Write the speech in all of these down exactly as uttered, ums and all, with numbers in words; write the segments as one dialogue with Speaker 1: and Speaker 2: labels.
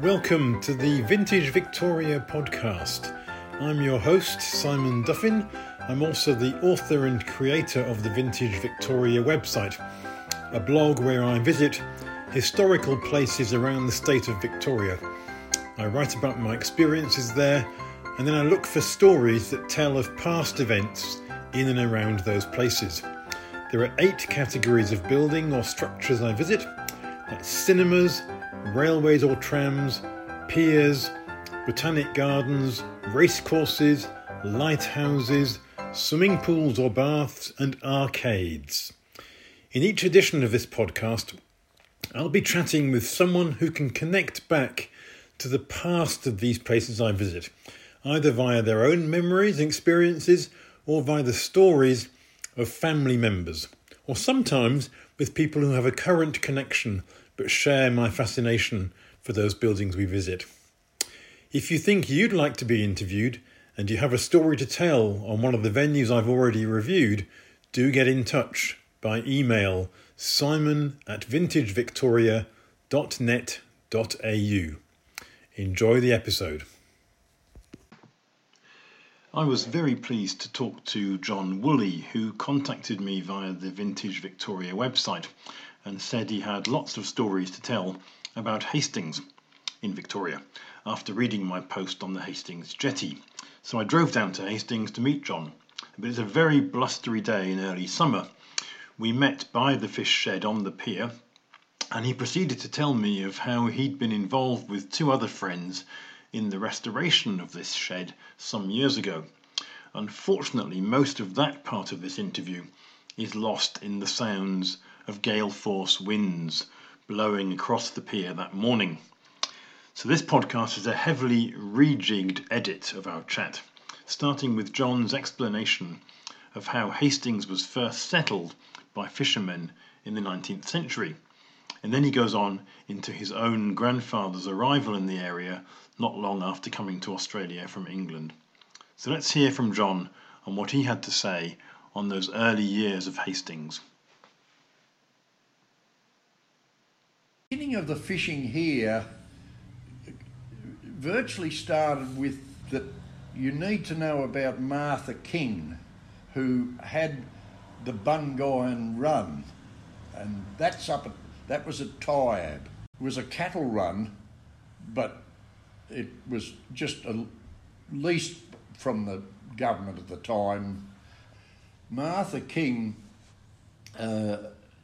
Speaker 1: Welcome to the Vintage Victoria podcast. I'm your host, Simon Duffin. I'm also the author and creator of the Vintage Victoria website, a blog where I visit historical places around the state of Victoria. I write about my experiences there, and then I look for stories that tell of past events in and around those places. There are eight categories of building or structures I visit. That's cinemas, railways or trams, piers, botanic gardens, racecourses, lighthouses, swimming pools or baths, and arcades. In each edition of this podcast, I'll be chatting with someone who can connect back to the past of these places I visit, either via their own memories and experiences or via the stories of family members, or sometimes with people who have a current connection but share my fascination for those buildings we visit. If you think you'd like to be interviewed and you have a story to tell on one of the venues I've already reviewed, do get in touch by email simon at vintagevictoria dot net dot a u. Enjoy the episode. I was very pleased to talk to John Woolley, who contacted me via the Vintage Victoria website and said he had lots of stories to tell about Hastings in Victoria after reading my post on the Hastings jetty. So I drove down to Hastings to meet John. But it's a very blustery day in early summer. We met by the fish shed on the pier, and he proceeded to tell me of how he'd been involved with two other friends in the restoration of this shed some years ago. Unfortunately, most of that part of this interview is lost in the sounds of gale force winds blowing across the pier that morning. So this podcast is a heavily rejigged edit of our chat, starting with John's explanation of how Hastings was first settled by fishermen in the nineteenth century. And then he goes on into his own grandfather's arrival in the area not long after coming to Australia from England. So let's hear from John on what he had to say on those early years of Hastings.
Speaker 2: The beginning of the fishing here virtually started with that you need to know about Martha King, who had the Bungoyan Run, and that's up at, that was at Tyab. It was a cattle run, but it was just a leased from the government at the time. Martha King uh,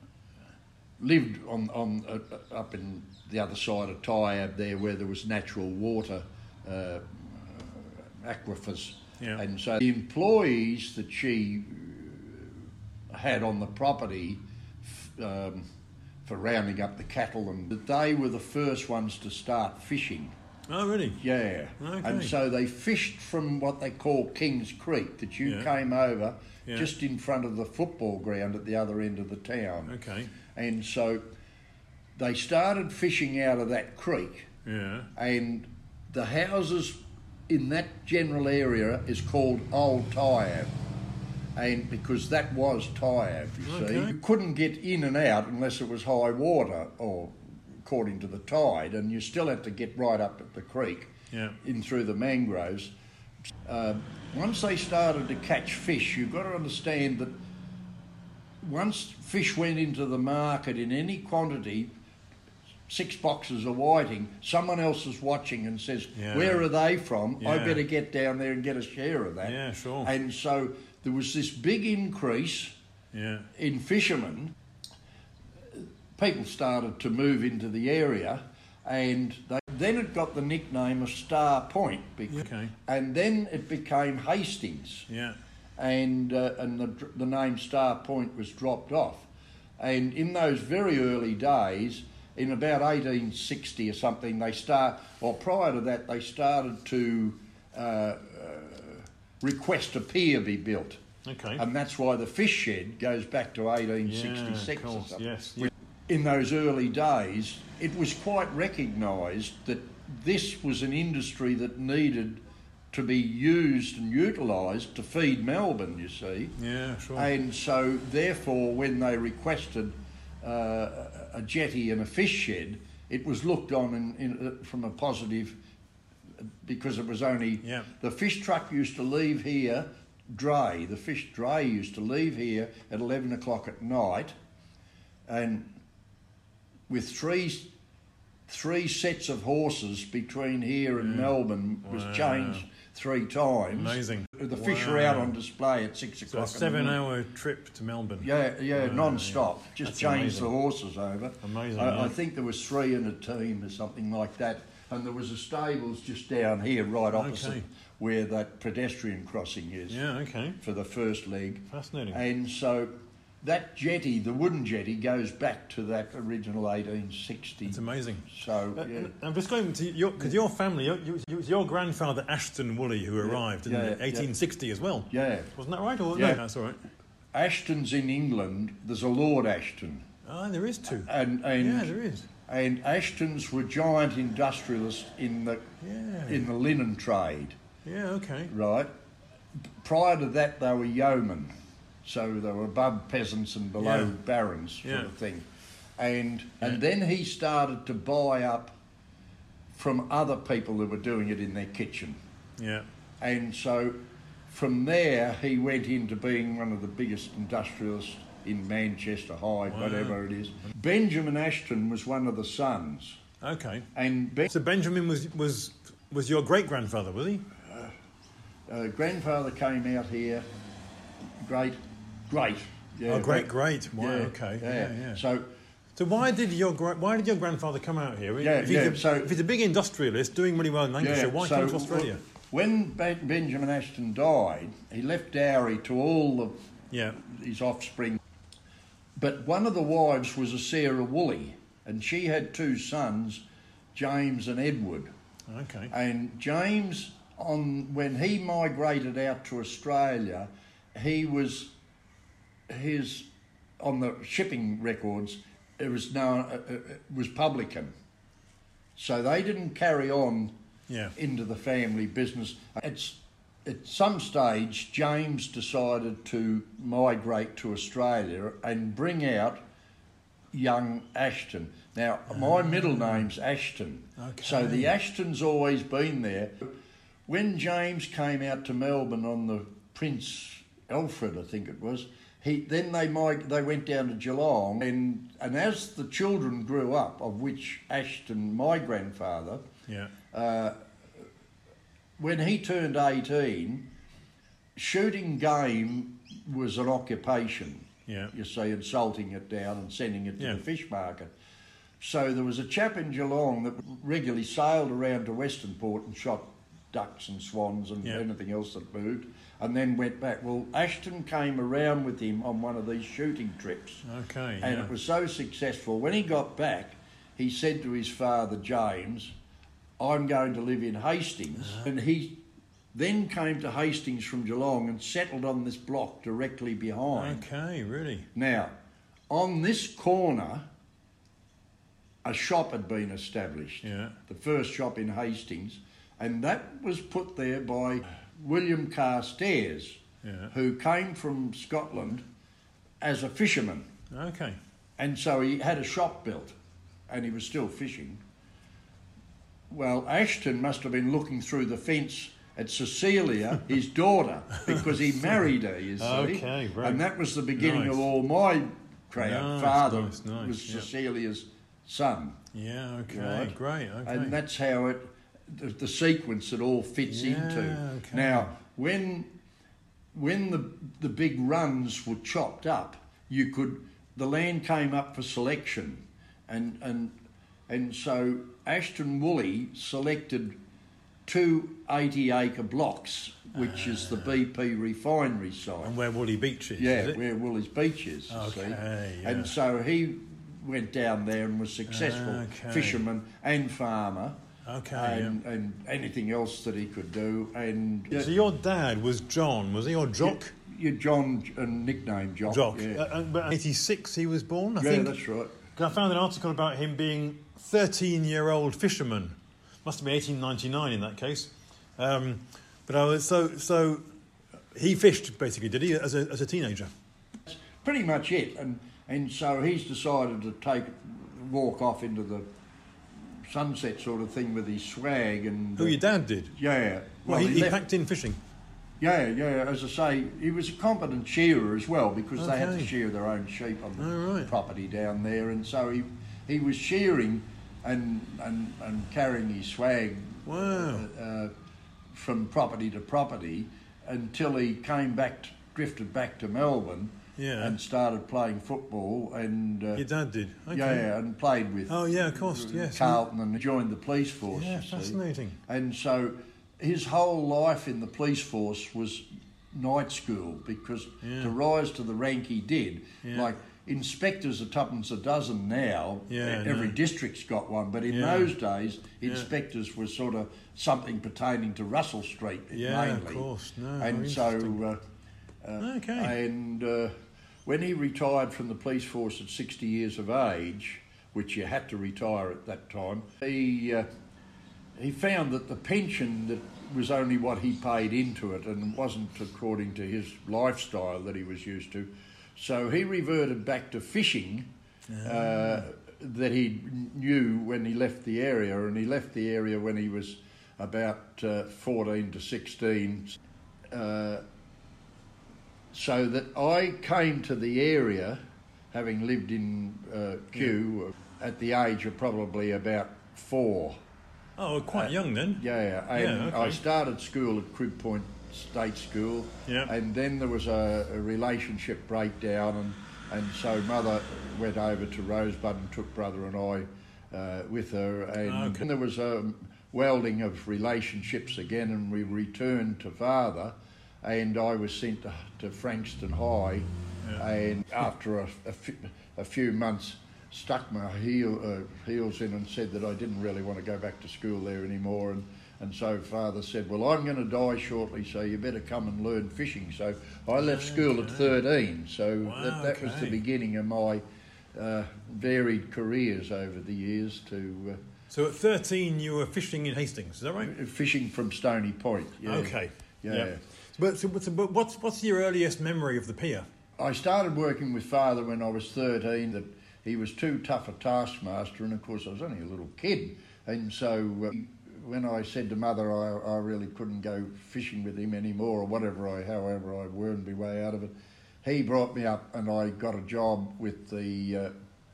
Speaker 2: lived on, on uh, up in the other side of Tyab there, where there was natural water, uh, aquifers.
Speaker 1: Yeah.
Speaker 2: And so the employees that she had on the property um, for rounding up the cattle, and they were the first ones to start fishing.
Speaker 1: Oh, really?
Speaker 2: Yeah.
Speaker 1: Okay.
Speaker 2: And so they fished from what they call King's Creek, that you
Speaker 1: Yeah.
Speaker 2: came over
Speaker 1: Yeah.
Speaker 2: just in front of the football ground at the other end of the town.
Speaker 1: Okay.
Speaker 2: And so they started fishing out of that creek,
Speaker 1: Yeah.
Speaker 2: and the houses in that general area is called Old Tyab, and because that was Tyab, you
Speaker 1: Okay.
Speaker 2: see. You couldn't get in and out unless it was high water, or according to the tide, and you still had to get right up at the creek,
Speaker 1: Yeah.
Speaker 2: in through the mangroves. Uh, once they started to catch fish, you've got to understand that once fish went into the market in any quantity, six boxes of whiting, someone else is watching and says,
Speaker 1: Yeah.
Speaker 2: where are they from? I
Speaker 1: Yeah.
Speaker 2: better get down there and get a share of that.
Speaker 1: Yeah, sure.
Speaker 2: And so there was this big increase
Speaker 1: Yeah.
Speaker 2: in fishermen. People started to move into the area, and they, then it got the nickname of Star Point, because,
Speaker 1: Okay.
Speaker 2: and then it became Hastings,
Speaker 1: Yeah.
Speaker 2: and uh, and the the name Star Point was dropped off. And in those very early days, in about eighteen sixty or something, they start, or prior to that, they started to uh, uh, request a pier be built.
Speaker 1: Okay.
Speaker 2: And that's why the fish shed goes back to eighteen sixty-six
Speaker 1: Yeah, of
Speaker 2: or
Speaker 1: course.
Speaker 2: something.
Speaker 1: Yes. Yeah.
Speaker 2: In those early days, it was quite recognised that this was an industry that needed to be used and utilised to feed Melbourne, you see.
Speaker 1: Yeah, sure.
Speaker 2: And so, therefore, when they requested uh, a jetty and a fish shed, it was looked on in, in, uh, from a positive, because it was only...
Speaker 1: Yeah.
Speaker 2: The fish truck used to leave here, dray, the fish dray used to leave here at eleven o'clock at night, and with three three sets of horses between here and
Speaker 1: Mm.
Speaker 2: Melbourne was
Speaker 1: Wow.
Speaker 2: changed three times.
Speaker 1: Amazing.
Speaker 2: The fish
Speaker 1: Wow.
Speaker 2: were out on display at six
Speaker 1: So a
Speaker 2: o'clock. in the
Speaker 1: seven-hour trip to Melbourne.
Speaker 2: Yeah, yeah,
Speaker 1: Wow,
Speaker 2: non-stop.
Speaker 1: yeah.
Speaker 2: Just
Speaker 1: That's
Speaker 2: changed
Speaker 1: amazing.
Speaker 2: the horses over.
Speaker 1: Amazing,
Speaker 2: I,
Speaker 1: yeah.
Speaker 2: I think there was three in a team or something like that, and there was a stables just down here, right opposite
Speaker 1: Okay.
Speaker 2: where that pedestrian crossing is
Speaker 1: Yeah, okay.
Speaker 2: for the first leg.
Speaker 1: Fascinating.
Speaker 2: And so that jetty, the wooden jetty, goes back to that original eighteen sixty.
Speaker 1: It's amazing.
Speaker 2: So
Speaker 1: Uh,
Speaker 2: yeah,
Speaker 1: I'm just going to your because your family, your, your, it was your grandfather Ashton Woolley who arrived in
Speaker 2: yeah,
Speaker 1: the eighteen sixty as well.
Speaker 2: yeah.
Speaker 1: Wasn't that right? Or
Speaker 2: Yeah.
Speaker 1: no, that's all right.
Speaker 2: Ashton's in England. There's a Lord Ashton,
Speaker 1: Ah, there is two.
Speaker 2: and and
Speaker 1: Yeah, there is.
Speaker 2: and Ashtons were giant industrialists in the
Speaker 1: Yeah.
Speaker 2: in the linen trade.
Speaker 1: Yeah, okay.
Speaker 2: Right. Prior to that, they were yeomen, so they were above peasants and below
Speaker 1: Yeah.
Speaker 2: barons, sort
Speaker 1: Yeah.
Speaker 2: of thing. And
Speaker 1: Yeah.
Speaker 2: and then he started to buy up from other people who were doing it in their kitchen,
Speaker 1: Yeah.
Speaker 2: and so from there he went into being one of the biggest industrialists in Manchester, Hyde,
Speaker 1: Wow.
Speaker 2: whatever it is. Benjamin Ashton was one of the sons,
Speaker 1: Okay.
Speaker 2: and ben-
Speaker 1: So Benjamin was was was your great grandfather, was he?
Speaker 2: uh, grandfather came out here, great, great. Yeah,
Speaker 1: oh, great, great. Wow.
Speaker 2: Yeah,
Speaker 1: Okay.
Speaker 2: Yeah.
Speaker 1: Yeah, yeah.
Speaker 2: So
Speaker 1: So why did your gra- why did your grandfather come out here?
Speaker 2: Yeah,
Speaker 1: if he's
Speaker 2: yeah,
Speaker 1: A,
Speaker 2: so-
Speaker 1: if he's a big industrialist doing really well in Lancashire,
Speaker 2: yeah,
Speaker 1: why
Speaker 2: so
Speaker 1: come to Australia?
Speaker 2: when ben- Benjamin Ashton died, he left dowry to all of
Speaker 1: Yeah.
Speaker 2: his offspring. But one of the wives was a Sarah Woolley, and she had two sons, James and Edward.
Speaker 1: Okay.
Speaker 2: And James, on when he migrated out to Australia, he was his on the shipping records. It was known uh, uh, it was publican, so they didn't carry on
Speaker 1: Yeah.
Speaker 2: into the family business. It's at some stage James decided to migrate to Australia and bring out young Ashton. Now my middle name's Ashton,
Speaker 1: Okay.
Speaker 2: so the Ashton's always been there. When James came out to Melbourne on the Prince Alfred, I think it was, he then they mig- they went down to Geelong, and and as the children grew up, of which Ashton, my grandfather,
Speaker 1: Yeah.
Speaker 2: uh, when he turned eighteen, shooting game was an occupation.
Speaker 1: Yeah.
Speaker 2: You see, and salting it down and sending it to
Speaker 1: Yeah.
Speaker 2: the fish market. So there was a chap in Geelong that regularly sailed around to Western Port and shot ducks and swans and
Speaker 1: Yeah.
Speaker 2: anything else that moved, and then went back. Well, Ashton came around with him on one of these shooting trips,
Speaker 1: Okay.
Speaker 2: and
Speaker 1: yeah.
Speaker 2: it was so successful. When he got back, he said to his father, James, I'm going to live in Hastings.
Speaker 1: Uh-huh.
Speaker 2: And he then came to Hastings from Geelong and settled on this block directly behind.
Speaker 1: Okay. Really.
Speaker 2: Now, on this corner, a shop had been established,
Speaker 1: Yeah.
Speaker 2: the first shop in Hastings, and that was put there by William Carstairs,
Speaker 1: Yeah.
Speaker 2: who came from Scotland as a fisherman.
Speaker 1: Okay.
Speaker 2: And so he had a shop built, and he was still fishing. Well, Ashton must have been looking through the fence at Cecilia, his daughter, because he married her, you see.
Speaker 1: Okay, right.
Speaker 2: And that was the beginning
Speaker 1: Nice.
Speaker 2: of all my crowd.
Speaker 1: Nice,
Speaker 2: Father
Speaker 1: nice, nice,
Speaker 2: was
Speaker 1: yeah.
Speaker 2: Cecilia's son.
Speaker 1: Yeah. Okay.
Speaker 2: Right.
Speaker 1: Great. Okay.
Speaker 2: And that's how it, the, the sequence it all fits
Speaker 1: Yeah,
Speaker 2: into.
Speaker 1: okay.
Speaker 2: Now, when when the the big runs were chopped up, you could the land came up for selection, and and and so Ashton Woolley selected two eighty acre blocks, which is the B P refinery site.
Speaker 1: and where Woolly Beach is.
Speaker 2: Yeah,
Speaker 1: is it?
Speaker 2: where Woolly's Beach is, you
Speaker 1: Okay,
Speaker 2: see.
Speaker 1: yeah.
Speaker 2: And so he went down there and was successful
Speaker 1: Okay.
Speaker 2: fisherman and farmer,
Speaker 1: Okay.
Speaker 2: and, and anything else that he could do. And
Speaker 1: yeah. So your dad was John, was he, or Jock?
Speaker 2: your John, a nickname Jock.
Speaker 1: Jock.
Speaker 2: Yeah,
Speaker 1: Uh, uh, but eighty-six he was born, I
Speaker 2: yeah
Speaker 1: think.
Speaker 2: that's right.
Speaker 1: 'Cause I found an article about him being thirteen-year-old fisherman. Must have been eighteen ninety-nine in that case. Um, but I was so so. He fished basically, did he, as a as a teenager?
Speaker 2: That's pretty much it. And and so he's decided to take walk off into the sunset sort of thing with his swag and.
Speaker 1: Oh, your dad did?
Speaker 2: Yeah.
Speaker 1: Well, he, he, he packed in fishing.
Speaker 2: Yeah, yeah. As I say, he was a competent shearer as well because
Speaker 1: okay.
Speaker 2: they had to shear their own sheep on the
Speaker 1: oh, right.
Speaker 2: property down there, and so he he was shearing and and, and carrying his swag.
Speaker 1: Wow.
Speaker 2: Uh, uh, from property to property until he came back, to, drifted back to Melbourne.
Speaker 1: Yeah.
Speaker 2: And started playing football, and uh,
Speaker 1: your dad did. Okay.
Speaker 2: Yeah, and played with.
Speaker 1: Oh yeah, of course, yes.
Speaker 2: Carlton, and joined the police force.
Speaker 1: Yeah, fascinating.
Speaker 2: See. And so, his whole life in the police force was night school because
Speaker 1: yeah.
Speaker 2: to rise to the rank he did,
Speaker 1: yeah.
Speaker 2: like inspectors are tuppence a dozen now.
Speaker 1: Yeah,
Speaker 2: every
Speaker 1: no.
Speaker 2: district's got one, but in
Speaker 1: yeah.
Speaker 2: those days,
Speaker 1: yeah.
Speaker 2: inspectors were sort of something pertaining to Russell Street
Speaker 1: yeah,
Speaker 2: mainly.
Speaker 1: of course. No,
Speaker 2: and so, uh, uh,
Speaker 1: okay,
Speaker 2: and. Uh, When he retired from the police force at sixty years of age, which you had to retire at that time, he uh, he found that the pension that was only what he paid into it and wasn't according to his lifestyle that he was used to. So he reverted back to fishing uh, uh, that he knew when he left the area, and he left the area when he was about uh, fourteen to sixteen. Uh, So that I came to the area, having lived in uh, Kew yeah. at the age of probably about four.
Speaker 1: Oh, quite uh, young then.
Speaker 2: Yeah, and
Speaker 1: yeah, okay.
Speaker 2: I started school at Crib Point State School,
Speaker 1: yeah.
Speaker 2: and then there was a, a relationship breakdown, and, and so Mother went over to Rosebud and took Brother and I uh, with her, and
Speaker 1: okay.
Speaker 2: there was a welding of relationships again, and we returned to Father. And I was sent to, to Frankston High, yeah. and after a, a, f- a few months, stuck my heel, uh, heels in and said that I didn't really want to go back to school there anymore. And, and so Father said, well, I'm going to die shortly, so you better come and learn fishing. So I left school
Speaker 1: okay.
Speaker 2: at thirteen, so
Speaker 1: wow,
Speaker 2: that, that
Speaker 1: okay.
Speaker 2: was the beginning of my uh, varied careers over the years. To uh,
Speaker 1: So at thirteen you were fishing in Hastings, is that right?
Speaker 2: Fishing from Stony Point, yeah.
Speaker 1: Okay.
Speaker 2: Yeah.
Speaker 1: Yep. But, so, but what's what's your earliest memory of the pier?
Speaker 2: I started working with Father when I was thirteen. That he was too tough a taskmaster, and of course I was only a little kid. And so uh, when I said to Mother I, I really couldn't go fishing with him anymore, or whatever I, however I wormed my way out of it, he brought me up, and I got a job with the uh,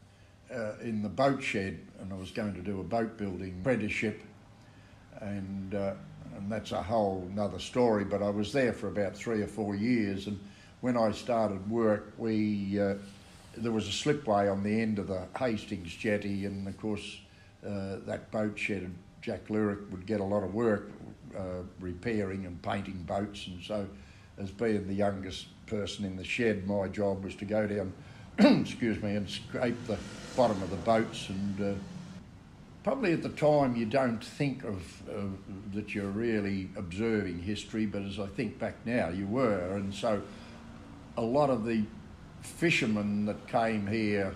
Speaker 2: uh, in the boat shed, and I was going to do a boat building apprenticeship, and. Uh, And that's a whole nother story, but I was there for about three or four years, and when I started work, we uh, there was a slipway on the end of the Hastings jetty, and of course uh, that boat shed, Jack Lyric would get a lot of work uh, repairing and painting boats, and so as being the youngest person in the shed, my job was to go down, excuse me, and scrape the bottom of the boats. And uh, probably at the time you don't think of uh, that you're really observing history, but as I think back now, you were. And so a lot of the fishermen that came here,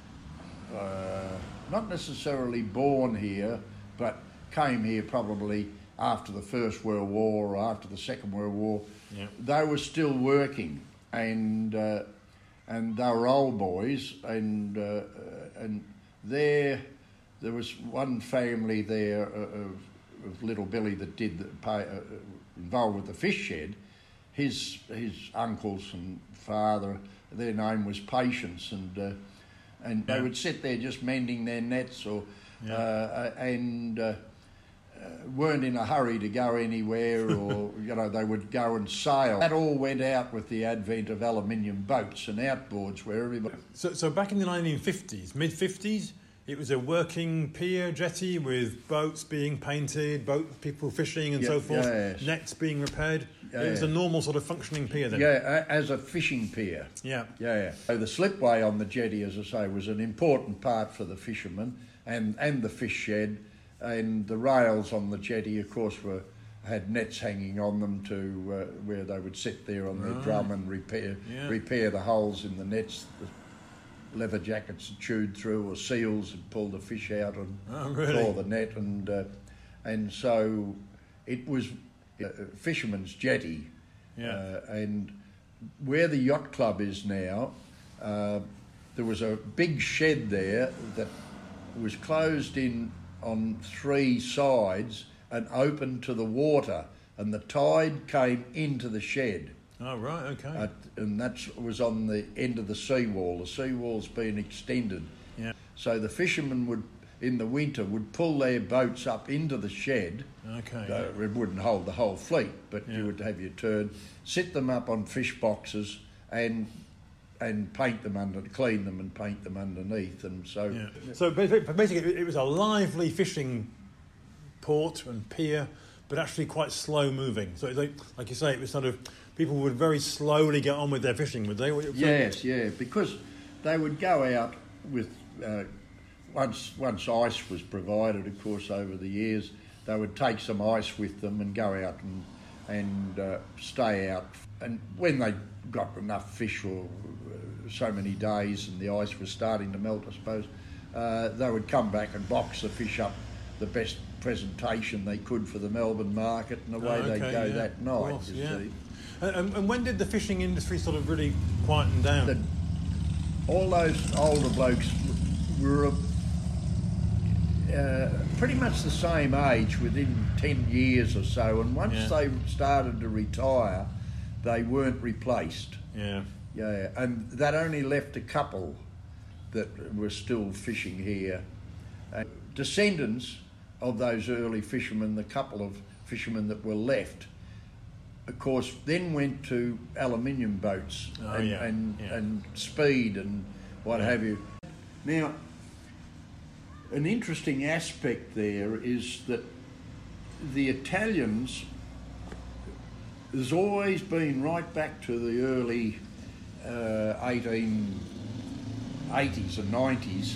Speaker 2: uh, not necessarily born here, but came here probably after the First World War or after the Second World War,
Speaker 1: yeah.
Speaker 2: they were still working, and uh, and they were old boys, and uh, and there there was one family there of, of little Billy that did the pay, uh, involved with the fish shed. His his uncles and father, their name was Patience, and uh, and yeah. they would sit there just mending their nets, or yeah. uh, and uh, uh, weren't in a hurry to go anywhere, or you know they would go and sail. That all went out with the advent of aluminium boats and outboards, where everybody.
Speaker 1: So so back in the nineteen fifties, mid fifties. It was a working pier jetty with boats being painted, boat people fishing and
Speaker 2: yeah,
Speaker 1: so forth,
Speaker 2: yes.
Speaker 1: nets being repaired.
Speaker 2: Yeah,
Speaker 1: it was
Speaker 2: yeah.
Speaker 1: a normal sort of functioning pier then.
Speaker 2: Yeah, as a fishing pier.
Speaker 1: Yeah.
Speaker 2: Yeah, yeah. So the slipway on the jetty, as I say, was an important part for the fishermen, and, and the fish shed, and the rails on the jetty, of course, were had nets hanging on them to uh, where they would sit there on
Speaker 1: right.
Speaker 2: their drum and repair
Speaker 1: yeah.
Speaker 2: repair the holes in the nets. The, leather jackets had chewed through, or seals had pulled the fish out and
Speaker 1: oh, really?
Speaker 2: tore the net, and uh, and so it was a fisherman's jetty,
Speaker 1: yeah.
Speaker 2: uh, and where the yacht club is now, uh, there was a big shed there that was closed in on three sides and open to the water, and the tide came into the shed.
Speaker 1: Oh, right, okay.
Speaker 2: Uh, and that was on the end of the seawall. The seawall's been extended.
Speaker 1: Yeah.
Speaker 2: So the fishermen would, in the winter, would pull their boats up into the shed.
Speaker 1: Okay.
Speaker 2: Uh, it wouldn't hold the whole fleet, but
Speaker 1: Yeah.
Speaker 2: you would have your turn, sit them up on fish boxes and and paint them under, clean them and paint them underneath. And so,
Speaker 1: Yeah. So basically, basically, it was a lively fishing port and pier, but actually quite slow moving. So, it's like, like you say, it was sort of people would very slowly get on with their fishing, would they?
Speaker 2: yes, yeah, because they would go out with uh, once once ice was provided. Of course, over the years, they would take some ice with them and go out and and uh, stay out. And when they got enough fish for uh, so many days and the ice was starting to melt, I suppose, uh, they would come back and box the fish up the best presentation they could for the Melbourne market, and away
Speaker 1: Oh, okay,
Speaker 2: they'd go
Speaker 1: yeah,
Speaker 2: that night,
Speaker 1: course,
Speaker 2: you
Speaker 1: yeah.
Speaker 2: see.
Speaker 1: And, and when did the fishing industry sort of really quieten down?
Speaker 2: The, all those older blokes were uh, pretty much the same age within ten years or so, and once
Speaker 1: Yeah.
Speaker 2: they started to retire, they weren't replaced.
Speaker 1: Yeah.
Speaker 2: Yeah, and that only left a couple that were still fishing here. Uh, descendants of those early fishermen, the couple of fishermen that were left, of course, then went to aluminium boats
Speaker 1: Oh,
Speaker 2: and,
Speaker 1: yeah,
Speaker 2: and,
Speaker 1: yeah.
Speaker 2: and speed and what
Speaker 1: Yeah.
Speaker 2: have you. Now, an interesting aspect there is that the Italians, there's always been, right back to the early uh, eighteen eighties and nineties,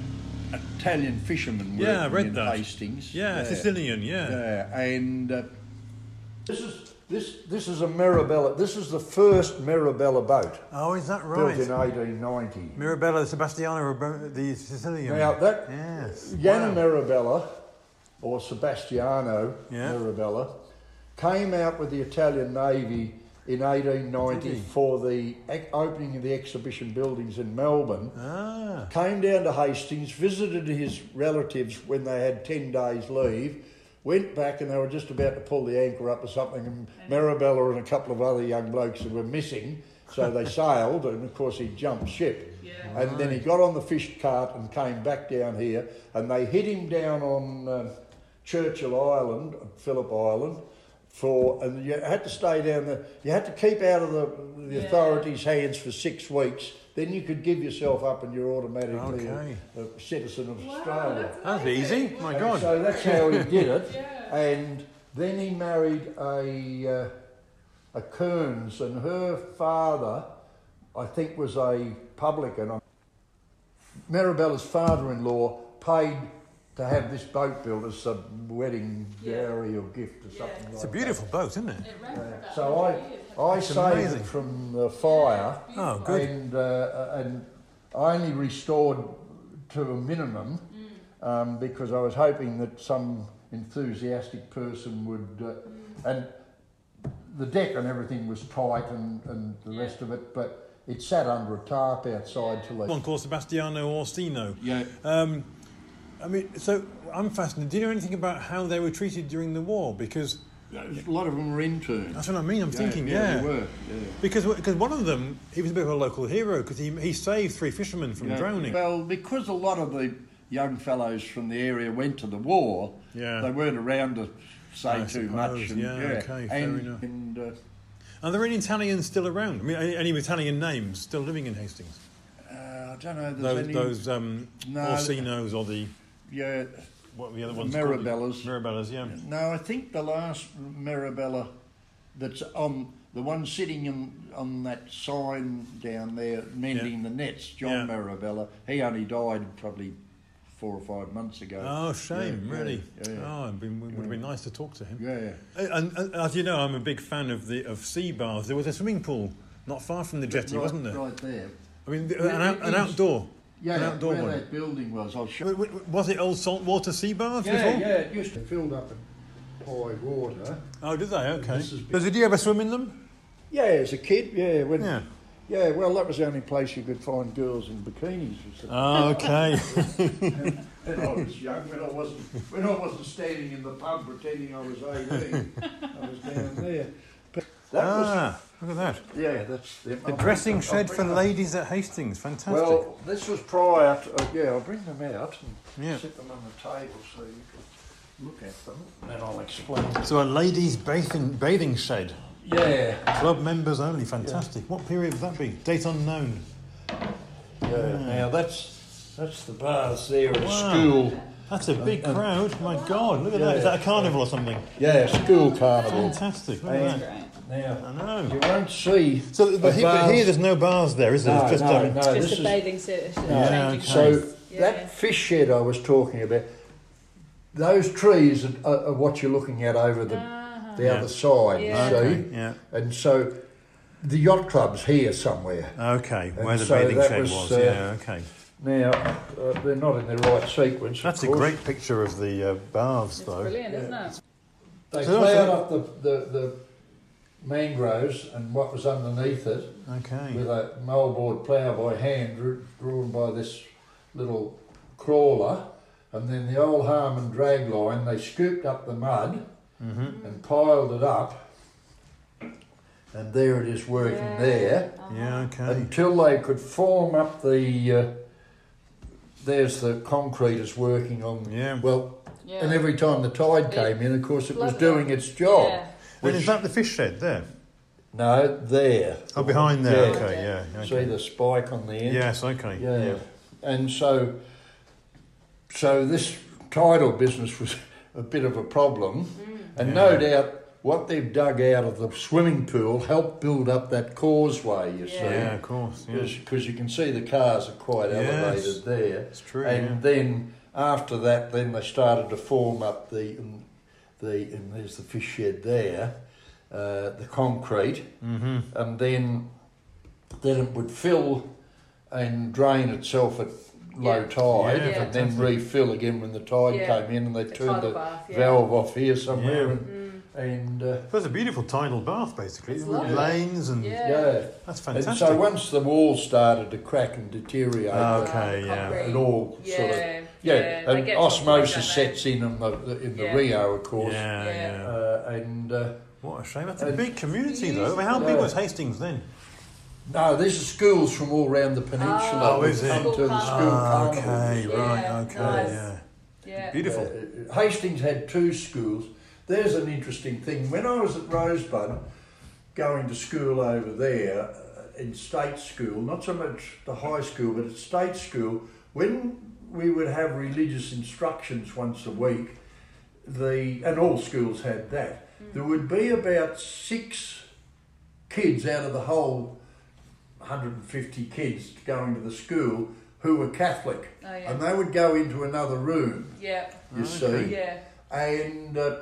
Speaker 2: Italian fishermen
Speaker 1: Yeah, I
Speaker 2: working
Speaker 1: read
Speaker 2: in
Speaker 1: that.
Speaker 2: Hastings.
Speaker 1: Yeah, Sicilian, yeah.
Speaker 2: Yeah, and uh, this is this this is a Mirabella. This is the first Mirabella boat
Speaker 1: Oh, is that
Speaker 2: built
Speaker 1: right?
Speaker 2: in eighteen ninety.
Speaker 1: Mirabella Sebastiano, Robo- the Sicilian.
Speaker 2: Now that
Speaker 1: Yes.
Speaker 2: Yana
Speaker 1: Wow.
Speaker 2: Mirabella, or Sebastiano
Speaker 1: Yeah.
Speaker 2: Mirabella, came out with the Italian Navy in eighteen ninety
Speaker 1: Did he?
Speaker 2: for the ex- opening of the exhibition buildings in Melbourne.
Speaker 1: Ah.
Speaker 2: Came down to Hastings, visited his relatives when they had ten days leave, went back and they were just about to pull the anchor up or something, and Mirabella and a couple of other young blokes who were missing, so they sailed, and of course he jumped ship.
Speaker 3: Yeah.
Speaker 2: And then he got on the fish cart and came back down here, and they hit him down on uh, Churchill Island, Phillip Island, for, and you had to stay down there. You had to keep out of the, the
Speaker 3: Yeah.
Speaker 2: authorities' hands for six weeks. Then you could give yourself up, and you're automatically
Speaker 1: Okay.
Speaker 2: a, a citizen of
Speaker 3: Wow,
Speaker 2: Australia.
Speaker 3: that's
Speaker 1: That's easy. My
Speaker 2: And
Speaker 1: God.
Speaker 2: so that's how he did it.
Speaker 3: Yeah.
Speaker 2: And then he married a uh, a Kearns, and her father, I think, was a publican. Marabella's father-in-law paid to have this boat built as a wedding
Speaker 3: Yeah.
Speaker 2: dowry or gift or
Speaker 3: Yeah.
Speaker 2: something like
Speaker 1: It's a beautiful boat, isn't it?
Speaker 3: It ran for
Speaker 2: that.
Speaker 3: about
Speaker 2: So
Speaker 3: one
Speaker 2: I
Speaker 3: hundred years.
Speaker 2: I
Speaker 1: It's
Speaker 2: saved
Speaker 1: amazing.
Speaker 2: it from the fire.
Speaker 1: Oh, good.
Speaker 2: And uh, and I only restored to a minimum
Speaker 3: Mm.
Speaker 2: um, because I was hoping that some enthusiastic person would. Uh, and the deck and everything was tight and, and the
Speaker 3: Yeah.
Speaker 2: rest of it, but it sat under a tarp outside till they.
Speaker 1: One called Sebastiano Orsino.
Speaker 2: Yeah.
Speaker 1: Um, I mean, so I'm fascinated. Do you know anything about how they were treated during the war? Because
Speaker 2: A lot of them were interns.
Speaker 1: that's what I mean. I'm
Speaker 2: Yeah,
Speaker 1: thinking,
Speaker 2: yeah,
Speaker 1: yeah.
Speaker 2: they were. Yeah.
Speaker 1: Because because one of them, he was a bit of a local hero because he he saved three fishermen from
Speaker 2: Yeah.
Speaker 1: drowning.
Speaker 2: Well, because a lot of the young fellows from the area went to the war,
Speaker 1: Yeah.
Speaker 2: they weren't around to say
Speaker 1: I
Speaker 2: too
Speaker 1: suppose,
Speaker 2: much. And,
Speaker 1: yeah, okay, fair
Speaker 2: and,
Speaker 1: enough.
Speaker 2: And, uh,
Speaker 1: Are there any Italians still around? I mean, any, any Italian names still living in Hastings?
Speaker 2: uh, I don't know. There's
Speaker 1: Those,
Speaker 2: any,
Speaker 1: those um,
Speaker 2: No.
Speaker 1: Orsinos or the
Speaker 2: yeah,
Speaker 1: what were the other ones?
Speaker 2: Mirabellas.
Speaker 1: Called? Mirabellas, yeah.
Speaker 2: No, I think the last Mirabella that's on the one sitting in, on that sign down there mending the nets, John
Speaker 1: Yeah.
Speaker 2: Mirabella. He only died probably four or five months ago.
Speaker 1: Oh, shame,
Speaker 2: Yeah,
Speaker 1: really.
Speaker 2: Yeah, yeah.
Speaker 1: Oh, it'd been, would have been nice to talk to him.
Speaker 2: yeah, yeah.
Speaker 1: And, and as you know, I'm a big fan of the of sea baths. There was a swimming pool not far from the jetty,
Speaker 2: right,
Speaker 1: wasn't there?
Speaker 2: Right there.
Speaker 1: I mean, an,
Speaker 2: Yeah,
Speaker 1: out,
Speaker 2: it
Speaker 1: an
Speaker 2: is.
Speaker 1: outdoor,
Speaker 2: Yeah,
Speaker 1: an outdoor
Speaker 2: where
Speaker 1: one.
Speaker 2: that building was, I'll show.
Speaker 1: W- w- Was it old saltwater sea baths
Speaker 2: Yeah,
Speaker 1: before?
Speaker 2: yeah, it used to filled up in high water.
Speaker 1: Oh, did they? Okay.
Speaker 2: This is-
Speaker 1: So did you ever swim in them?
Speaker 2: Yeah, as a kid, yeah, when
Speaker 1: Yeah.
Speaker 2: Yeah, well, that was the only place you could find girls in bikinis. Was
Speaker 1: Oh, okay.
Speaker 2: when I was young, when I wasn't when I wasn't standing in the pub pretending I was eighteen, I was down there. But that
Speaker 1: ah, look at that.
Speaker 2: was, yeah, that's them.
Speaker 1: The
Speaker 2: I'll
Speaker 1: dressing
Speaker 2: bring-
Speaker 1: shed
Speaker 2: I'll
Speaker 1: for
Speaker 2: bring-
Speaker 1: ladies at Hastings. Fantastic.
Speaker 2: Well, this was prior to, uh, yeah, I'll bring them out and
Speaker 1: Yeah.
Speaker 2: sit them on the table so you can look at them, and then I'll explain.
Speaker 1: So a ladies' bathing bathing shed.
Speaker 2: Yeah,
Speaker 1: Club members only. Fantastic. What period would that be? Date unknown.
Speaker 2: yeah. Now that's that's the bars there at
Speaker 1: Wow.
Speaker 2: school.
Speaker 1: That's a big crowd. My God, look at
Speaker 2: Yeah.
Speaker 1: that. Is that a carnival or something?
Speaker 2: Yeah, school carnival.
Speaker 1: Fantastic. Look
Speaker 2: Hey.
Speaker 1: at that.
Speaker 2: Now
Speaker 1: I know.
Speaker 2: you won't see.
Speaker 1: So, but,
Speaker 2: the
Speaker 1: he, but
Speaker 2: bars-
Speaker 1: here there's no bars there, is there?
Speaker 2: No,
Speaker 1: It's just
Speaker 2: no,
Speaker 1: um,
Speaker 2: no.
Speaker 3: Just
Speaker 2: this
Speaker 3: a
Speaker 2: is
Speaker 3: bathing suit.
Speaker 1: Yeah,
Speaker 3: changing
Speaker 1: okay.
Speaker 2: so
Speaker 3: clothes. Yeah.
Speaker 2: that fish shed I was talking about. Those trees are, are what you're looking at over the
Speaker 3: Uh-huh.
Speaker 2: the
Speaker 1: Yeah.
Speaker 2: other side.
Speaker 3: Yeah.
Speaker 2: You
Speaker 1: Okay,
Speaker 2: see,
Speaker 1: yeah.
Speaker 2: and so the yacht club's here somewhere.
Speaker 1: Okay,
Speaker 2: And
Speaker 1: where the
Speaker 2: so
Speaker 1: bathing
Speaker 2: that
Speaker 1: shed
Speaker 2: was,
Speaker 1: was.
Speaker 2: uh,
Speaker 1: Yeah, okay.
Speaker 2: Now uh, they're not in the right sequence. of
Speaker 1: That's a
Speaker 2: course.
Speaker 1: great picture of the uh, baths,
Speaker 3: It's
Speaker 1: though.
Speaker 3: brilliant, isn't it?
Speaker 2: They
Speaker 1: So
Speaker 2: ploughed
Speaker 1: also-
Speaker 2: up the, the, the mangroves and what was underneath it
Speaker 1: Okay.
Speaker 2: with a moldboard plough by hand dr- drawn by this little crawler, and then the old Harmon drag line. They scooped up the mud
Speaker 1: Mm-hmm.
Speaker 2: and piled it up, and there it is working
Speaker 3: Yeah.
Speaker 2: there
Speaker 3: Uh-huh.
Speaker 1: Yeah, okay.
Speaker 2: until they could form up the. Uh, there's the concrete is working on.
Speaker 1: Yeah.
Speaker 2: Well,
Speaker 3: Yeah.
Speaker 2: and every time the tide came in, of course, it was
Speaker 3: Flooded.
Speaker 2: doing its job.
Speaker 3: Yeah.
Speaker 1: And is
Speaker 2: Which-
Speaker 1: that the fish shed there?
Speaker 2: No, there.
Speaker 1: Oh, behind there.
Speaker 2: Yeah.
Speaker 1: Okay, yeah. Okay.
Speaker 2: See the spike on the end?
Speaker 1: Yes, okay.
Speaker 2: Yeah. And so, so this tidal business was a bit of a problem, and
Speaker 1: Yeah.
Speaker 2: no doubt what they've dug out of the swimming pool helped build up that causeway. You
Speaker 3: Yeah.
Speaker 1: Yeah, of course. Yeah.
Speaker 2: see, because you can see the cars are quite
Speaker 1: Yes.
Speaker 2: elevated there.
Speaker 1: It's true.
Speaker 2: And
Speaker 1: yeah.
Speaker 2: then after that, then they started to form up the the and there's the fish shed there, uh, the concrete,
Speaker 1: Mm-hmm.
Speaker 2: and then then it would fill and drain itself at low
Speaker 3: Yeah.
Speaker 2: tide,
Speaker 1: Yeah,
Speaker 2: and then
Speaker 1: fantastic.
Speaker 2: refill again when the tide
Speaker 3: Yeah.
Speaker 2: came in, and they
Speaker 3: The
Speaker 2: turned
Speaker 3: tidal
Speaker 2: the
Speaker 3: bath, yeah.
Speaker 2: valve off here somewhere,
Speaker 1: Yeah.
Speaker 2: and,
Speaker 3: Mm.
Speaker 2: and uh,
Speaker 1: So it's a beautiful tidal bath, basically.
Speaker 3: It's
Speaker 1: with
Speaker 3: lovely.
Speaker 1: lanes and
Speaker 3: Yeah.
Speaker 2: yeah.
Speaker 1: that's
Speaker 2: And
Speaker 1: fantastic.
Speaker 2: so once the walls started to crack and deteriorate,
Speaker 1: Ah,
Speaker 3: Uh,
Speaker 1: okay,
Speaker 3: the
Speaker 1: yeah.
Speaker 3: concrete.
Speaker 2: it all
Speaker 3: Yeah.
Speaker 2: sort of
Speaker 3: Yeah.
Speaker 2: yeah,
Speaker 3: they
Speaker 2: and
Speaker 3: get to a point,
Speaker 2: osmosis
Speaker 3: don't they?
Speaker 2: sets in in the in the
Speaker 3: Yeah.
Speaker 2: Rio, of course.
Speaker 1: yeah,
Speaker 3: Yeah.
Speaker 1: yeah.
Speaker 2: Uh, and uh,
Speaker 1: What a shame. That's a
Speaker 2: And-
Speaker 1: big community, though. I mean, how
Speaker 2: Yeah.
Speaker 1: big was Hastings then?
Speaker 2: no, these are schools from all around the peninsula.
Speaker 3: Oh,
Speaker 2: who
Speaker 1: is it?
Speaker 2: come to the
Speaker 3: School
Speaker 2: school
Speaker 1: Ah,
Speaker 2: carnival.
Speaker 1: okay,
Speaker 3: Yeah,
Speaker 1: right, okay,
Speaker 3: nice.
Speaker 1: yeah.
Speaker 3: Yeah.
Speaker 1: Beautiful.
Speaker 2: Uh, Hastings had two schools. There's an interesting thing. When I was at Rosebud, going to school over there, uh, in state school, not so much the high school, but at state school, when we would have religious instructions once a week, the and all schools had that, there would be about six kids out of the whole one hundred fifty kids going to the school who were Catholic,
Speaker 3: Oh, yeah.
Speaker 2: and they would go into another room,
Speaker 3: Yeah.
Speaker 2: you
Speaker 1: Okay.
Speaker 2: see,
Speaker 3: Yeah.
Speaker 2: and uh,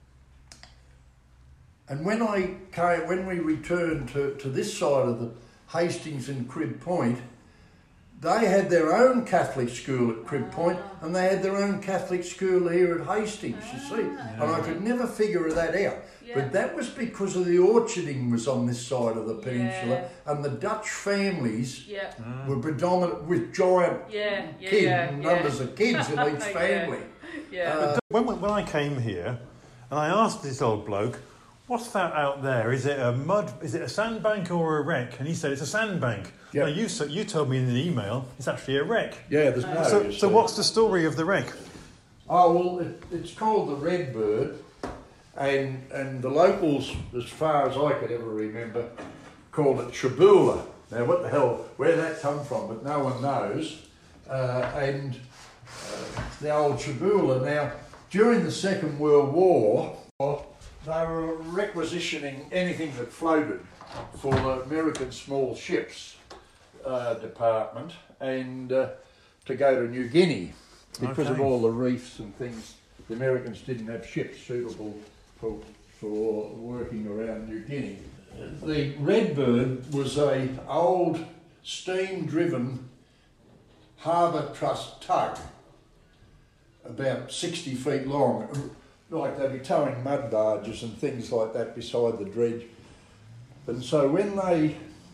Speaker 2: and when I came, when we returned to, to this side of the Hastings and Crib Point, they had their own Catholic school at Crib Point,
Speaker 3: Ah.
Speaker 2: and they had their own Catholic school here at Hastings, you see, and I could never figure that out.
Speaker 3: Yeah.
Speaker 2: But that was because of the orcharding was on this side of the peninsula,
Speaker 3: Yeah.
Speaker 2: and the Dutch families
Speaker 3: Yeah.
Speaker 2: were predominant with giant
Speaker 3: Yeah. Yeah.
Speaker 2: kid
Speaker 3: yeah.
Speaker 2: numbers of kids in each
Speaker 3: Yeah.
Speaker 2: family.
Speaker 3: Yeah.
Speaker 2: Uh,
Speaker 1: When, when I came here, and I asked this old bloke, "What's that out there? Is it a mud? Is it a sandbank or a wreck?" And he said, "It's a sandbank."
Speaker 2: Yeah.
Speaker 1: Now you s- you told me in an email it's actually a wreck.
Speaker 2: Yeah, there's no.
Speaker 1: so
Speaker 2: you
Speaker 1: so
Speaker 2: see.
Speaker 1: what's the story of the wreck?
Speaker 2: Oh well, it, it's called the Redbird, and and the locals, as far as I could ever remember, called it Shabula. Now, what the hell, where that come from? But no one knows. Uh, and uh, the old Shabula. Now, during the Second World War, they were requisitioning anything that floated for the American small ships uh, department, and uh, to go to New Guinea. Because of
Speaker 1: Okay.
Speaker 2: all the reefs and things, the Americans didn't have ships suitable for, for working around New Guinea. The Redbird was a old steam-driven harbour truss tug, about sixty feet long. Like they'd be towing mud barges and things like that beside the dredge. And so when they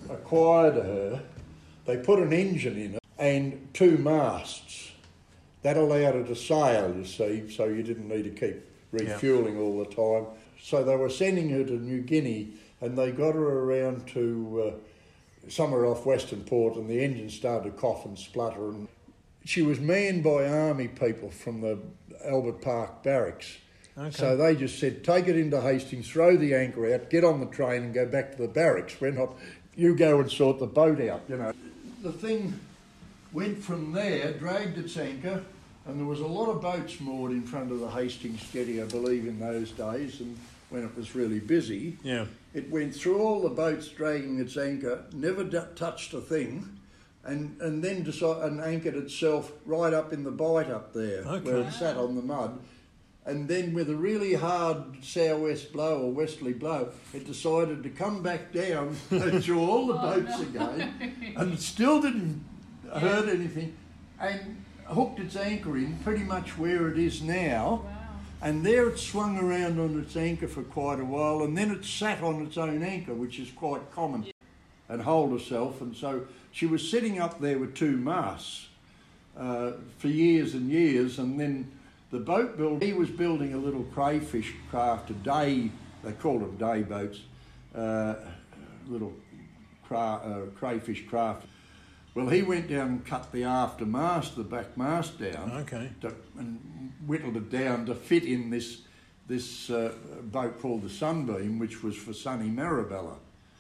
Speaker 2: acquired her, they put an engine in it and two masts. That allowed her to sail, you see, so you didn't need to keep refuelling yeah. all the time. So they were sending her to New Guinea, and they got her around to uh, somewhere off Western Port, and the engine started to cough and splutter. And she was manned by army people from the Albert Park barracks. Okay. So they just said, take it into Hastings, throw the anchor out, get on the train and go back to the barracks. We're not, you go and sort the boat out, you know. The thing went from there, dragged its anchor, and there was a lot of boats moored in front of the Hastings jetty, I believe, in those days, and when it was really busy. Yeah. It went through all the boats dragging its anchor, never d- touched a thing, and, and then decided, and anchored itself right up in the bight up there, okay. where it sat on the mud. And then with a really hard southwest blow or westerly blow, it decided to come back down and drew all the boats oh, no. again, and it still didn't yeah. hurt anything, and hooked its anchor in pretty much where it is now. Wow. And there it swung around on its anchor for quite a while, and then it sat on its own anchor, which is quite common, yeah. and hold herself. And so she was sitting up there with two masts uh, for years and years, and then the boat builder, he was building a little crayfish craft, a day, they called them day boats, uh, little cra- uh, crayfish craft. Well, he went down and cut the after mast, the back mast down, okay. to, and whittled it down to fit in this this uh, boat called the Sunbeam, which was for Sonny Marabella,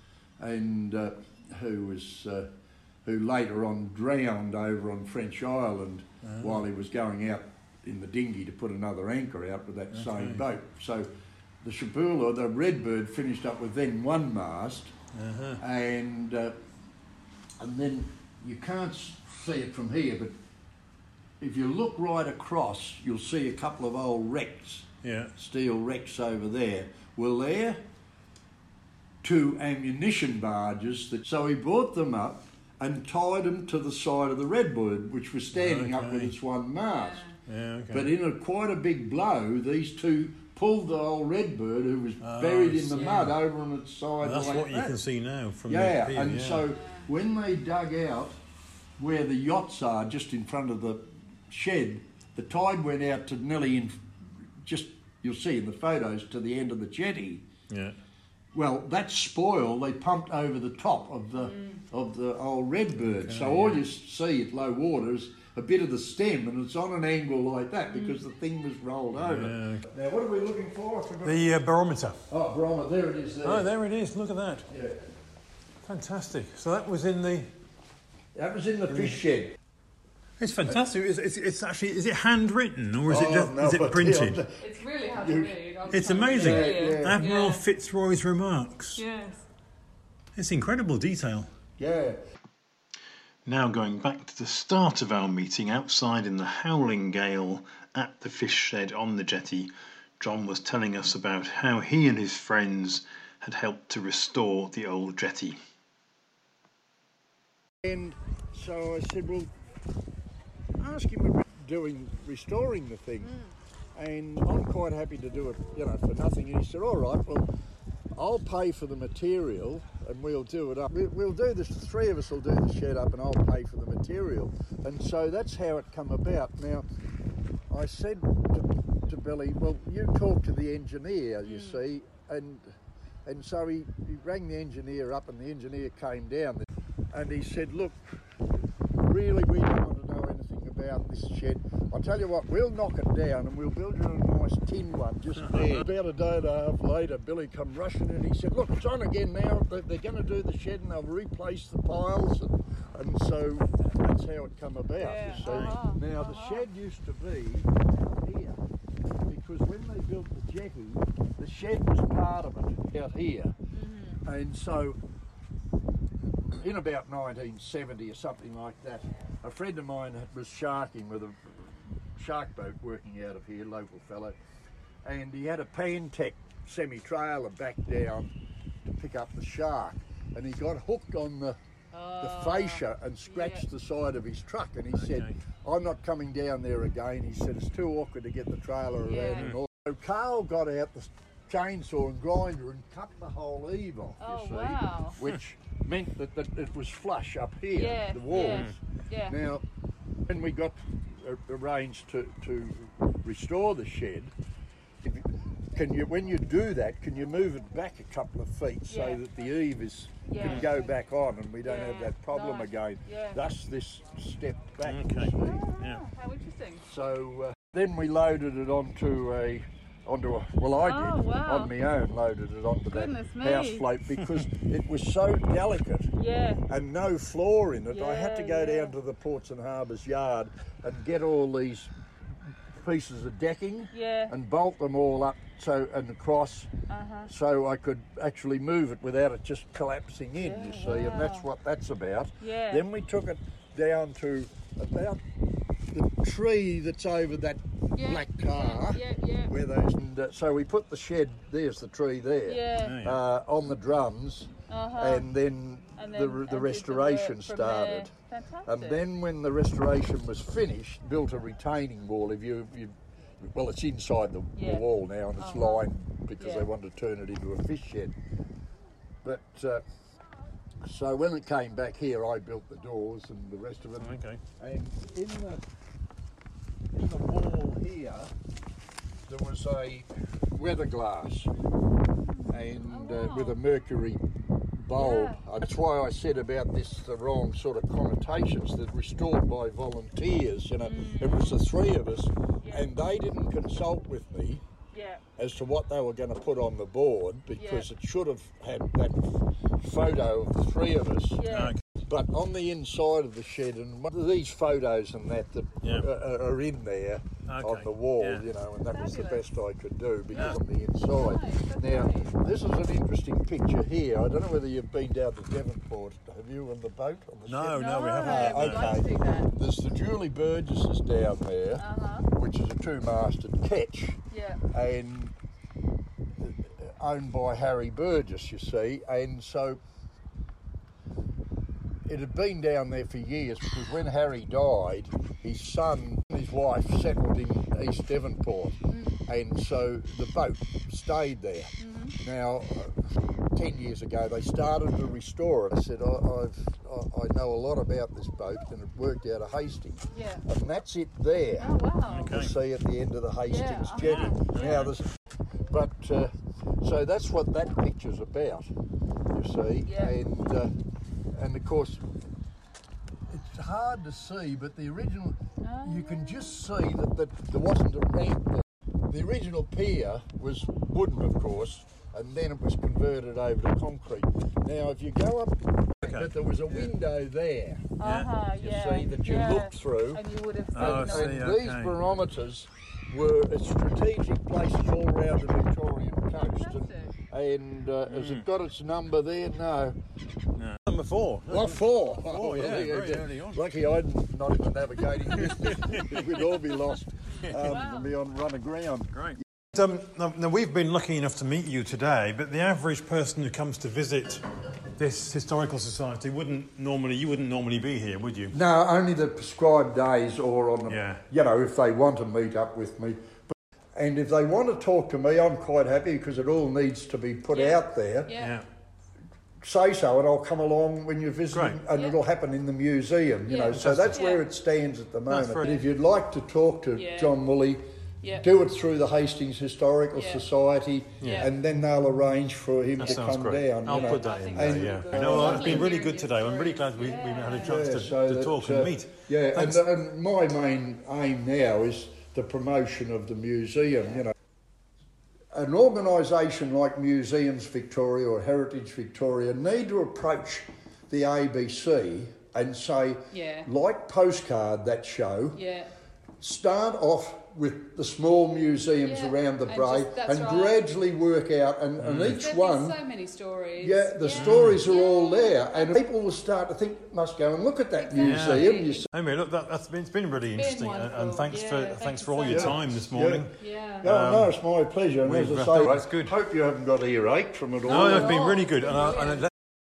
Speaker 2: and uh, who was uh, who later on drowned over on French Island oh. while he was going out in the dinghy to put another anchor out with that okay. same boat. So the Shapula, the Redbird, finished up with then one mast, uh-huh. and uh, and then. You can't see it from here, but if you look right across, you'll see a couple of old wrecks, yeah. steel wrecks over there. Well, they're two ammunition barges. That, so he brought them up and tied them to the side of the Redbird, which was standing okay. up with its one mast. Yeah, okay. But in a quite a big blow, these two pulled the old Redbird, who was oh, buried in the yeah. mud, over on its side.
Speaker 1: Well, that's
Speaker 2: like
Speaker 1: what
Speaker 2: that.
Speaker 1: You can see now from
Speaker 2: yeah,
Speaker 1: the view,
Speaker 2: and
Speaker 1: yeah.
Speaker 2: so when they dug out where the yachts are, just in front of the shed, the tide went out to nearly in, just you'll see in the photos, to the end of the jetty. Yeah. Well, that spoil they pumped over the top of the mm. of the old Redbird. Okay, so all yeah. you see at low water is a bit of the stem, and it's on an angle like that because mm. the thing was rolled over. Yeah. Now, what are we looking for?
Speaker 1: The uh, barometer.
Speaker 2: Oh, barometer. There it is. There.
Speaker 1: Oh, there it is. Look at that.
Speaker 2: Yeah.
Speaker 1: Fantastic. So that was in the...
Speaker 2: That was in the fish shed.
Speaker 1: It's fantastic. It's, it's, it's actually... Is it handwritten or is
Speaker 2: oh,
Speaker 1: it just,
Speaker 2: no,
Speaker 1: is it printed?
Speaker 3: The, it's really hard to read.
Speaker 1: It's amazing.
Speaker 2: Yeah, yeah.
Speaker 1: Admiral
Speaker 3: yeah.
Speaker 1: Fitzroy's remarks.
Speaker 3: Yes.
Speaker 1: It's incredible detail.
Speaker 2: Yeah.
Speaker 1: Now going back to the start of our meeting, outside in the howling gale at the fish shed on the jetty, John was telling us about how he and his friends had helped to restore the old jetty.
Speaker 2: And so I said, well, ask him about doing, restoring the thing. Mm. And I'm quite happy to do it, you know, for nothing. And he said, all right, well, I'll pay for the material and we'll do it up. We'll do this, the three of us will do the shed up and I'll pay for the material. And so that's how it come about. Now, I said to, to Billy, well, you talk to the engineer, you mm. see, and and so he, he rang the engineer up and the engineer came down and he said, look, really we don't want to know anything about this shed. I'll tell you what, we'll knock it down and we'll build you a nice tin one just there. About a day and a half later, Billy come rushing in and he said, look, it's on again now. They're going to do the shed and they'll replace the piles. And, and so that's how it come about, yeah. you see. Uh-huh. Now, the uh-huh. shed used to be here because when they built the jetty, the shed was part of it out here. Mm-hmm. And so in about nineteen seventy or something like that, a friend of mine was sharking with a shark boat working out of here, local fellow, and he had a Pantech semi-trailer back down to pick up the shark, and he got hooked on the, uh, the fascia and scratched yeah. the side of his truck, and he okay. said, I'm not coming down there again. He said, it's too awkward to get the trailer around. Yeah. And all. So Carl got out the, chainsaw and grinder and cut the whole eave off,
Speaker 3: Oh,
Speaker 2: you see,
Speaker 3: wow.
Speaker 2: which meant that, that it was flush up here,
Speaker 3: Yeah,
Speaker 2: the walls.
Speaker 3: Yeah.
Speaker 2: Now, when we got uh, arranged to, to restore the shed, if you- can you, when you do that, can you move it back a couple of feet
Speaker 3: Yeah.
Speaker 2: so that the eave is
Speaker 3: Yeah.
Speaker 2: can go back on and we don't
Speaker 3: Yeah.
Speaker 2: have that problem
Speaker 3: Nice.
Speaker 2: again?
Speaker 3: Yeah.
Speaker 2: Thus this step back. you
Speaker 1: Okay.
Speaker 2: see.
Speaker 3: Oh,
Speaker 1: Yeah.
Speaker 3: how interesting.
Speaker 2: So uh, then we loaded it onto a, onto a, well I did,
Speaker 3: Oh, wow.
Speaker 2: on my own, loaded it onto
Speaker 3: Goodness
Speaker 2: that
Speaker 3: me.
Speaker 2: house float because it was so delicate
Speaker 3: Yeah.
Speaker 2: and no floor in it. I had to
Speaker 3: Yeah,
Speaker 2: go
Speaker 3: yeah.
Speaker 2: down to the Ports and Harbours yard and get all these pieces of decking
Speaker 3: Yeah.
Speaker 2: and bolt them all up so and across
Speaker 3: Uh-huh.
Speaker 2: so I could actually move it without it just collapsing in,
Speaker 3: Yeah,
Speaker 2: you see, and that's
Speaker 3: wow.
Speaker 2: what that's about.
Speaker 3: Yeah.
Speaker 2: Then we took it down to about the tree that's over that
Speaker 3: Yeah,
Speaker 2: black car.
Speaker 3: Yeah, yeah.
Speaker 2: Where those, and, uh, so we put the shed, there's the tree there,
Speaker 3: Yeah.
Speaker 1: Yeah.
Speaker 2: uh, on the drums,
Speaker 3: Uh-huh.
Speaker 2: and then,
Speaker 3: And
Speaker 2: the,
Speaker 3: then-
Speaker 2: the
Speaker 3: and did
Speaker 2: restoration
Speaker 3: work from
Speaker 2: started.
Speaker 3: there. Fantastic.
Speaker 2: And then when the restoration was finished, built a retaining wall. If you, you well, it's inside the,
Speaker 3: Yeah.
Speaker 2: the wall now, and it's
Speaker 3: Uh-huh.
Speaker 2: lined because
Speaker 3: Yeah.
Speaker 2: they wanted to turn it into a fish shed. But uh, so when it came back here, I built the doors and the rest of it.
Speaker 1: Okay.
Speaker 2: And in the in the wall here, there was a weather glass, and
Speaker 3: Oh,
Speaker 2: uh,
Speaker 3: wow.
Speaker 2: with a mercury bulb.
Speaker 3: Yeah.
Speaker 2: And that's why I said about this the wrong sort of connotations. That restored by volunteers. You know, it was the three of us,
Speaker 3: Mm. Yeah.
Speaker 2: and they didn't consult with me
Speaker 3: Yeah.
Speaker 2: as to what they were going to put on the board because
Speaker 3: Yeah.
Speaker 2: it should have had that photo of the three of us.
Speaker 3: Yeah.
Speaker 1: Okay.
Speaker 2: But on the inside of the shed, and one of these photos and that that
Speaker 1: Yeah.
Speaker 2: are, are in there
Speaker 1: Okay.
Speaker 2: on the wall,
Speaker 1: Yeah.
Speaker 2: you know, and that was the
Speaker 3: Fabulous.
Speaker 2: best I could do because
Speaker 1: Yeah.
Speaker 2: on the inside.
Speaker 3: Right, that's
Speaker 2: Now,
Speaker 3: great.
Speaker 2: this is an interesting picture here. I don't know whether you've been down to Devonport. Have you on the boat? On the
Speaker 1: No,
Speaker 2: ship?
Speaker 1: no, we haven't
Speaker 3: No,
Speaker 1: yet.
Speaker 3: we'd
Speaker 1: no.
Speaker 3: like to do that.
Speaker 2: There's the Julie Burgesses down there,
Speaker 3: Uh-huh.
Speaker 2: which is a two-masted ketch,
Speaker 3: Yeah.
Speaker 2: and owned by Harry Burgess, you see, and so it had been down there for years because when Harry died, his son and his wife settled in East Devonport, and so the boat stayed there.
Speaker 3: Mm-hmm.
Speaker 2: Now, uh, ten years ago, they started to restore it. I said, I, I've, I, I know a lot about this boat, and it worked out of Hastings,
Speaker 3: Yeah.
Speaker 2: and that's it there.
Speaker 3: Oh, wow.
Speaker 1: Okay.
Speaker 2: You see at the end of the Hastings
Speaker 3: uh-huh.
Speaker 2: jetty.
Speaker 3: Yeah.
Speaker 2: Now there's, but uh, so that's what that picture's about. You see,
Speaker 3: Yeah.
Speaker 2: and uh, and of course it's hard to see, but the original
Speaker 3: Oh,
Speaker 2: you can just see that, that there wasn't a ramp there. The original pier was wooden, of course, and then it was converted over to concrete. Now, if you go up,
Speaker 1: Okay.
Speaker 2: but there was a window there.
Speaker 3: Uh-huh,
Speaker 2: You
Speaker 3: yeah.
Speaker 2: see that you
Speaker 3: yeah.
Speaker 2: looked through.
Speaker 3: And you would have seen
Speaker 1: Oh, I
Speaker 3: them.
Speaker 1: see,
Speaker 2: And
Speaker 1: okay.
Speaker 2: these barometers were at strategic places all around the Victorian coast. And,
Speaker 3: Fantastic.
Speaker 2: and uh, has it got its number there? No.
Speaker 1: No. Number four.
Speaker 2: What for?
Speaker 1: Four, yeah,
Speaker 2: there you
Speaker 1: very
Speaker 2: go.
Speaker 1: early on.
Speaker 2: Lucky I'm not in the navigating business. We'd all be lost um,
Speaker 3: Wow.
Speaker 2: and be on run aground.
Speaker 1: Great. Um, now, now, we've been lucky enough to meet you today, but the average person who comes to visit this historical society wouldn't normally, you wouldn't normally be here, would you?
Speaker 2: No, only the prescribed days or on the,
Speaker 1: Yeah.
Speaker 2: you know, if they want to meet up with me. But, and if they want to talk to me, I'm quite happy because it all needs to be put
Speaker 3: Yeah.
Speaker 2: out there.
Speaker 3: Yeah.
Speaker 2: Say so and I'll come along when you're visiting,
Speaker 1: Great.
Speaker 2: and
Speaker 3: Yeah.
Speaker 2: it'll happen in the museum, you
Speaker 3: Yeah.
Speaker 2: know, so that's
Speaker 1: Fantastic.
Speaker 2: where
Speaker 3: Yeah.
Speaker 2: it stands at the moment.
Speaker 1: very-
Speaker 2: But if you'd like to talk to
Speaker 3: Yeah.
Speaker 2: John Woolley,
Speaker 3: Yeah.
Speaker 2: do it through the Hastings Historical
Speaker 3: Yeah.
Speaker 2: Society,
Speaker 3: Yeah.
Speaker 2: and then they'll arrange for him
Speaker 1: That
Speaker 2: to
Speaker 1: sounds
Speaker 2: come
Speaker 1: great.
Speaker 2: down.
Speaker 1: I'll
Speaker 2: you know.
Speaker 1: put that
Speaker 3: I
Speaker 1: in
Speaker 3: think
Speaker 1: there,
Speaker 2: that's
Speaker 1: yeah.
Speaker 2: good.
Speaker 1: No, well, it's
Speaker 3: Lovely
Speaker 1: been really
Speaker 3: hearing
Speaker 1: good
Speaker 3: your
Speaker 1: today. I'm really
Speaker 3: stories.
Speaker 1: glad we, we
Speaker 3: Yeah.
Speaker 1: had a chance
Speaker 2: Yeah,
Speaker 1: to,
Speaker 2: so
Speaker 1: to
Speaker 2: that,
Speaker 1: talk
Speaker 2: uh,
Speaker 1: and meet.
Speaker 2: Yeah, and,
Speaker 1: Thanks.
Speaker 2: and my main aim now is the promotion of the museum, you know. An organisation like Museums Victoria or Heritage Victoria need to approach the A B C and say,
Speaker 3: Yeah.
Speaker 2: like Postcard, that show,
Speaker 3: Yeah.
Speaker 2: start off with the small museums
Speaker 3: Yeah,
Speaker 2: around the
Speaker 3: and
Speaker 2: Bray
Speaker 3: just- that's
Speaker 2: and
Speaker 3: right.
Speaker 2: gradually work out, and, and each
Speaker 3: There'd
Speaker 2: one...
Speaker 3: be so many stories.
Speaker 2: Yeah, the stories are all there, and people will start to think, must go and look at that
Speaker 3: Exactly.
Speaker 2: museum. You see.
Speaker 1: Anyway, look, that, that's been, it's been really interesting, and, and
Speaker 3: wonderful.
Speaker 1: thanks
Speaker 3: Yeah,
Speaker 1: for
Speaker 3: thank
Speaker 1: thanks
Speaker 3: you
Speaker 1: for all
Speaker 3: so
Speaker 1: your
Speaker 3: much.
Speaker 1: time this morning.
Speaker 3: Yeah.
Speaker 2: No,
Speaker 1: Um,
Speaker 2: no, it's my pleasure. And as
Speaker 1: we've
Speaker 2: I
Speaker 1: wrapped
Speaker 2: say,
Speaker 1: up. That's good.
Speaker 2: hope you haven't got earache from it all.
Speaker 1: No, it's been
Speaker 3: Oh,
Speaker 1: really good. And I, and I,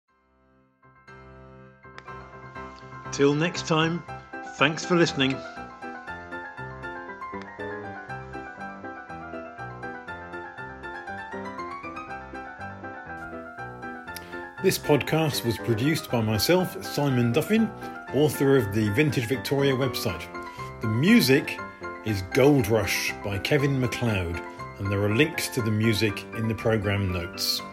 Speaker 1: till next time, thanks for listening. This podcast was produced by myself, Simon Duffin, author of the Vintage Victoria website. The music is Gold Rush by Kevin MacLeod, and there are links to the music in the programme notes.